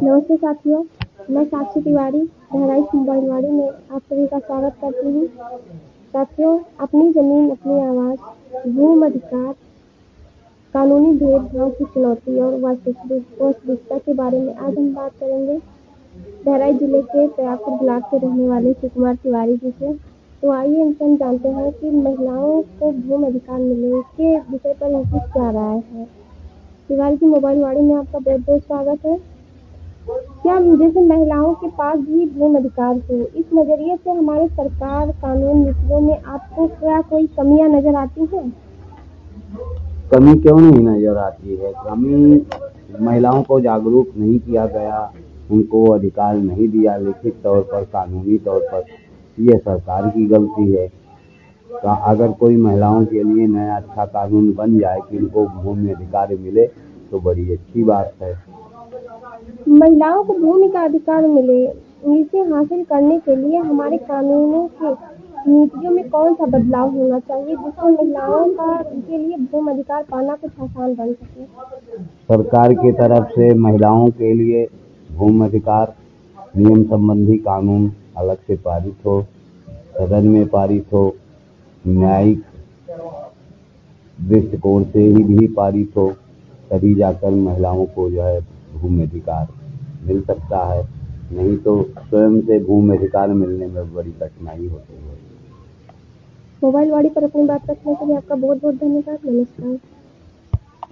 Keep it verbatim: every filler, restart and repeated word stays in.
नमस्ते साथियों, मैं साक्षी तिवारी बहराइच मोबाइलवाड़ी में आप सभी का स्वागत करती हूँ। साथियों, अपनी जमीन अपनी आवाज़, भूमि अधिकार, कानूनी भेदभाव की चुनौती और वास्तविकता के बारे में आज हम बात करेंगे बहराइच जिले के प्रयागपुर ब्लॉक के रहने वाले सुकुमार तिवारी जी से। तो आइए हम जानते हैं कि महिलाओं को भूमि अधिकार मिले इसके विषय पर इनकी क्या राय है। तिवारी जी, मोबाइलवाड़ी में आपका बहुत बहुत स्वागत है। क्या जैसे महिलाओं के पास भी भूमि अधिकार हो, इस नजरिए से हमारे सरकार कानून नीतियों में आपको क्या कोई कमियां नजर आती हैं? कमी क्यों नहीं नजर आती है? कमी महिलाओं को जागरूक नहीं किया गया, उनको अधिकार नहीं दिया लिखित तौर पर, कानूनी तौर पर। ये सरकार की गलती है। अगर कोई महिलाओं के लिए नया अच्छा कानून बन जाए कि उनको भूमि अधिकार मिले तो बड़ी अच्छी बात है। महिलाओं को भूमि का अधिकार मिले, इसे हासिल करने के लिए हमारे कानूनों के नीतियों में कौन सा बदलाव होना चाहिए जिससे महिलाओं का के लिए भूमि अधिकार पाना कुछ आसान बन सके? सरकार की तरफ से महिलाओं के लिए भूमि अधिकार नियम संबंधी कानून अलग से पारित हो, सदन में पारित हो, न्यायिक दृष्टिकोण से ही भी पारित हो, तभी जाकर महिलाओं को जो है भूमि अधिकार मिल सकता है। नहीं तो स्वयं से भूमि अधिकार मिलने में बड़ी कठिनाई होती है। मोबाइलवाड़ी पर अपनी बात रखने के लिए आपका बहुत बहुत धन्यवाद। नमस्कार।